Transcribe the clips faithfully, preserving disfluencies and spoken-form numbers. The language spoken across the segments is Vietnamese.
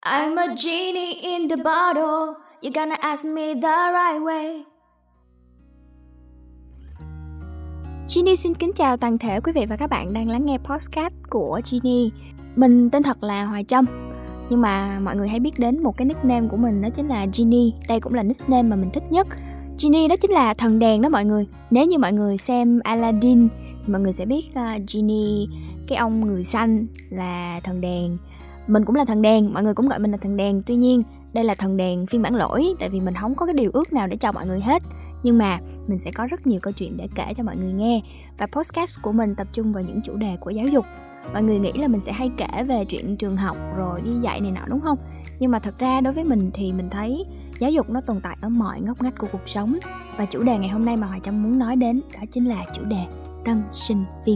I'm a genie in the bottle. You're gonna ask me the right way. Genie xin kính chào toàn thể quý vị và các bạn đang lắng nghe podcast của Genie. Mình tên thật là Hoài Trâm, nhưng mà mọi người hãy biết đến một cái nickname của mình, đó chính là Genie. Đây cũng là nickname mà mình thích nhất. Genie đó chính là thần đèn đó mọi người. Nếu như mọi người xem Aladdin thì mọi người sẽ biết uh, Genie, cái ông người xanh là thần đèn. Mình cũng là thần đèn, mọi người cũng gọi mình là thần đèn. Tuy nhiên đây là thần đèn phiên bản lỗi, tại vì mình không có cái điều ước nào để cho mọi người hết. Nhưng mà mình sẽ có rất nhiều câu chuyện để kể cho mọi người nghe. Và podcast của mình tập trung vào những chủ đề của giáo dục. Mọi người nghĩ là mình sẽ hay kể về chuyện trường học rồi đi dạy này nọ đúng không? Nhưng mà thật ra đối với mình thì mình thấy giáo dục nó tồn tại ở mọi ngóc ngách của cuộc sống. Và chủ đề ngày hôm nay mà Hoài Trâm muốn nói đến đó chính là chủ đề tân sinh viên.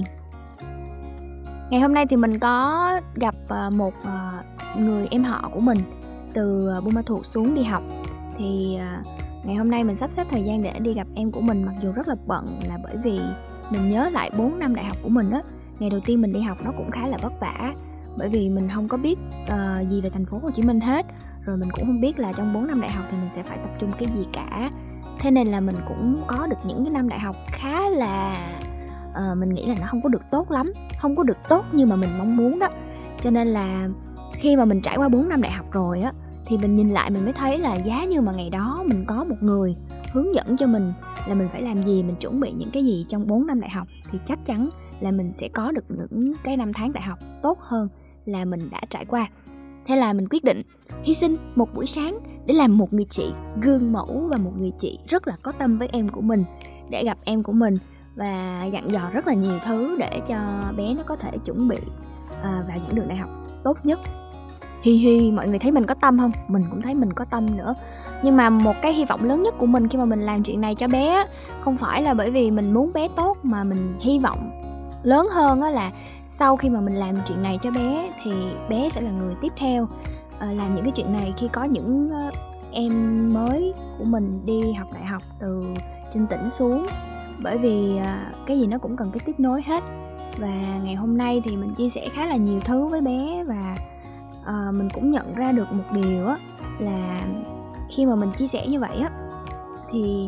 Ngày hôm nay thì mình có gặp một người em họ của mình từ Buôn Ma Thuột xuống đi học. Thì ngày hôm nay mình sắp xếp thời gian để đi gặp em của mình, mặc dù rất là bận, là bởi vì mình nhớ lại bốn năm đại học của mình á. Ngày đầu tiên mình đi học nó cũng khá là vất vả, bởi vì mình không có biết uh, gì về thành phố Hồ Chí Minh hết. Rồi mình cũng không biết là trong bốn năm đại học thì mình sẽ phải tập trung cái gì cả. Thế nên là mình cũng có được những cái năm đại học khá là uh, mình nghĩ là nó không có được tốt lắm, không có được tốt như mà mình mong muốn đó. Cho nên là khi mà mình trải qua bốn năm đại học rồi á, thì mình nhìn lại mình mới thấy là giá như mà ngày đó mình có một người hướng dẫn cho mình là mình phải làm gì, mình chuẩn bị những cái gì trong bốn năm đại học, thì chắc chắn là mình sẽ có được những cái năm tháng đại học tốt hơn là mình đã trải qua. Thế là mình quyết định hy sinh một buổi sáng để làm một người chị gương mẫu và một người chị rất là có tâm với em của mình, để gặp em của mình và dặn dò rất là nhiều thứ để cho bé nó có thể chuẩn bị uh, vào những đường đại học tốt nhất. Hi hi, mọi người thấy mình có tâm không? Mình cũng thấy mình có tâm nữa. Nhưng mà một cái hy vọng lớn nhất của mình khi mà mình làm chuyện này cho bé, không phải là bởi vì mình muốn bé tốt, mà mình hy vọng lớn hơn là sau khi mà mình làm chuyện này cho bé thì bé sẽ là người tiếp theo uh, làm những cái chuyện này khi có những uh, em mới của mình đi học đại học từ trên tỉnh xuống. Bởi vì uh, cái gì nó cũng cần cái tiếp nối hết. Và ngày hôm nay thì mình chia sẻ khá là nhiều thứ với bé. Và uh, mình cũng nhận ra được một điều á, là khi mà mình chia sẻ như vậy á, thì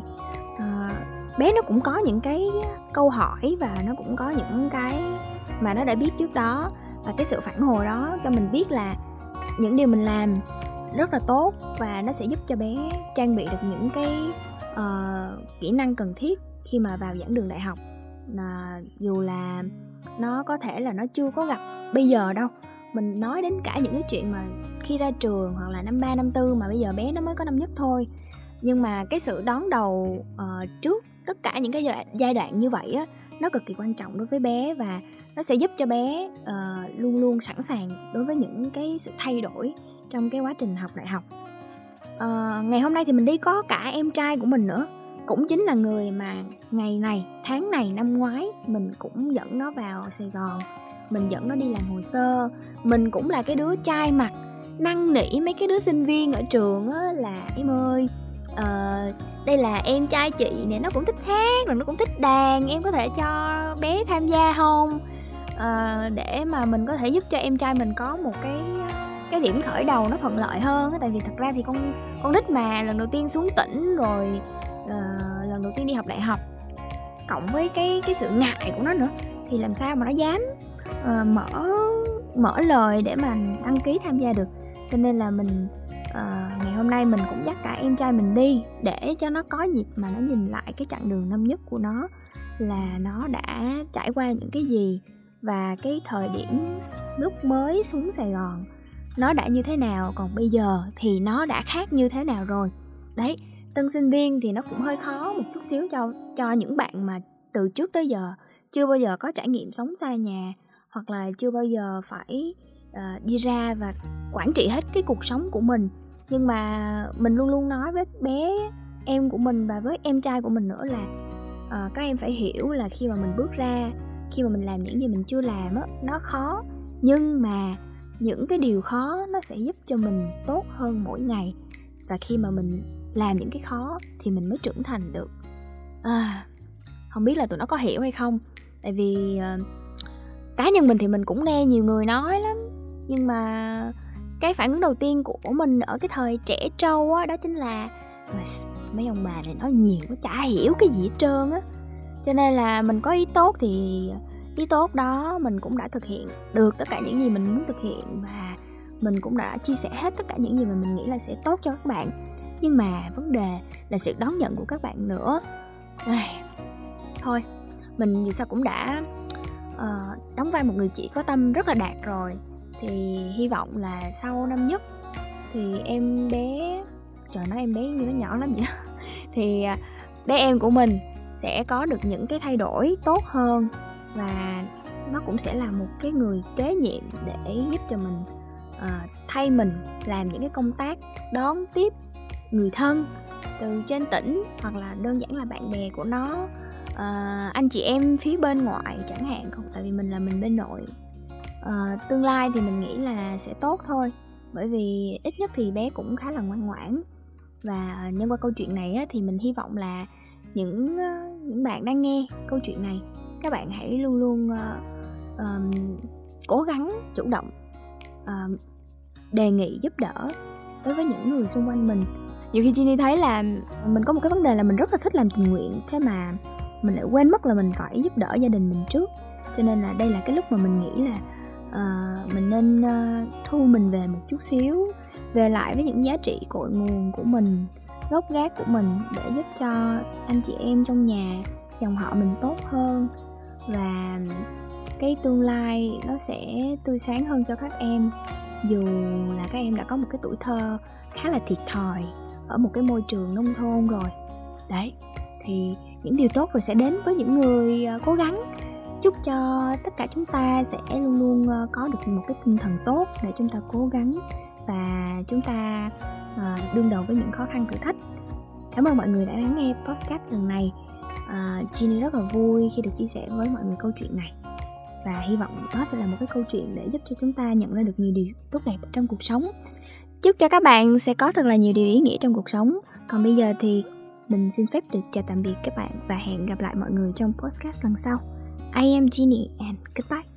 uh, bé nó cũng có những cái câu hỏi và nó cũng có những cái mà nó đã biết trước đó. Và cái sự phản hồi đó cho mình biết là những điều mình làm rất là tốt, và nó sẽ giúp cho bé trang bị được những cái uh, kỹ năng cần thiết khi mà vào giảng đường đại học. Là dù là nó có thể là nó chưa có gặp bây giờ đâu. Mình nói đến cả những cái chuyện mà khi ra trường hoặc là năm ba, năm tư mà bây giờ bé nó mới có năm nhất thôi. Nhưng mà cái sự đón đầu uh, trước tất cả những cái giai đoạn, giai đoạn như vậy á, nó cực kỳ quan trọng đối với bé. Và nó sẽ giúp cho bé uh, luôn luôn sẵn sàng đối với những cái sự thay đổi trong cái quá trình học đại học. uh, Ngày hôm nay thì mình đi có cả em trai của mình nữa, cũng chính là người mà ngày này, tháng này, năm ngoái mình cũng dẫn nó vào Sài Gòn. Mình dẫn nó đi làm hồ sơ. Mình cũng là cái đứa trai mặt năn nỉ mấy cái đứa sinh viên ở trường á, là em ơi, uh, đây là em trai chị nè, nó cũng thích hát, rồi nó cũng thích đàn, em có thể cho bé tham gia không? Uh, để mà mình có thể giúp cho em trai mình có một cái cái điểm khởi đầu nó thuận lợi hơn á. Tại vì thật ra thì con con nít mà lần đầu tiên xuống tỉnh rồi uh, lần đầu tiên đi học đại học, cộng với cái cái sự ngại của nó nữa, thì làm sao mà nó dám uh, mở mở lời để mà đăng ký tham gia được. Cho nên là mình uh, ngày hôm nay mình cũng dắt cả em trai mình đi, để cho nó có dịp mà nó nhìn lại cái chặng đường năm nhất của nó, là nó đã trải qua những cái gì, và cái thời điểm lúc mới xuống Sài Gòn nó đã như thế nào, còn bây giờ thì nó đã khác như thế nào rồi. Đấy, tân sinh viên thì nó cũng hơi khó một chút xíu cho, cho những bạn mà từ trước tới giờ chưa bao giờ có trải nghiệm sống xa nhà, hoặc là chưa bao giờ phải uh, đi ra và quản trị hết cái cuộc sống của mình. Nhưng mà mình luôn luôn nói với bé em của mình và với em trai của mình nữa là uh, các em phải hiểu là khi mà mình bước ra, khi mà mình làm những gì mình chưa làm á, nó khó, nhưng mà những cái điều khó nó sẽ giúp cho mình tốt hơn mỗi ngày. Và khi mà mình làm những cái khó thì mình mới trưởng thành được. à, Không biết là tụi nó có hiểu hay không. Tại vì uh, cá nhân mình thì mình cũng nghe nhiều người nói lắm, nhưng mà cái phản ứng đầu tiên của mình ở cái thời trẻ trâu á, đó chính là mấy ông bà này nói nhiều quá, chả hiểu cái gì hết trơn á. Cho nên là mình có ý tốt thì ý tốt đó mình cũng đã thực hiện được tất cả những gì mình muốn thực hiện, và mình cũng đã chia sẻ hết tất cả những gì mà mình nghĩ là sẽ tốt cho các bạn. Nhưng mà vấn đề là sự đón nhận của các bạn nữa. Ai, thôi, mình dù sao cũng đã uh, đóng vai một người chị có tâm rất là đạt rồi, thì hy vọng là sau năm nhất thì em bé, trời nói em bé như nó nhỏ lắm vậy thì bé em của mình sẽ có được những cái thay đổi tốt hơn, và nó cũng sẽ là một cái người kế nhiệm để giúp cho mình uh, thay mình làm những cái công tác đón tiếp người thân từ trên tỉnh, hoặc là đơn giản là bạn bè của nó, uh, anh chị em phía bên ngoại chẳng hạn. Không, tại vì mình là mình bên nội. Uh, tương lai thì mình nghĩ là sẽ tốt thôi, bởi vì ít nhất thì bé cũng khá là ngoan ngoãn. Và nhân qua câu chuyện này á, thì mình hy vọng là những những bạn đang nghe câu chuyện này, các bạn hãy luôn luôn uh, um, cố gắng chủ động uh, đề nghị giúp đỡ đối với những người xung quanh mình. Nhiều khi Ginny thấy là mình có một cái vấn đề là mình rất là thích làm tình nguyện, thế mà mình lại quên mất là mình phải giúp đỡ gia đình mình trước. Cho nên là đây là cái lúc mà mình nghĩ là uh, mình nên uh, thu mình về một chút xíu, về lại với những giá trị cội nguồn của mình, gốc gác của mình, để giúp cho anh chị em trong nhà, dòng họ mình tốt hơn, và cái tương lai nó sẽ tươi sáng hơn cho các em, dù là các em đã có một cái tuổi thơ khá là thiệt thòi ở một cái môi trường nông thôn rồi. Đấy, thì những điều tốt rồi sẽ đến với những người cố gắng. Chúc cho tất cả chúng ta sẽ luôn luôn có được một cái tinh thần tốt để chúng ta cố gắng và chúng ta uh, đương đầu với những khó khăn thử thách. Cảm ơn mọi người đã lắng nghe podcast lần này. uh, Ginny rất là vui khi được chia sẻ với mọi người câu chuyện này, và hy vọng nó sẽ là một cái câu chuyện để giúp cho chúng ta nhận ra được nhiều điều tốt đẹp trong cuộc sống. Chúc cho các bạn sẽ có thật là nhiều điều ý nghĩa trong cuộc sống. Còn bây giờ thì mình xin phép được chào tạm biệt các bạn, và hẹn gặp lại mọi người trong podcast lần sau. I am Ginny and goodbye.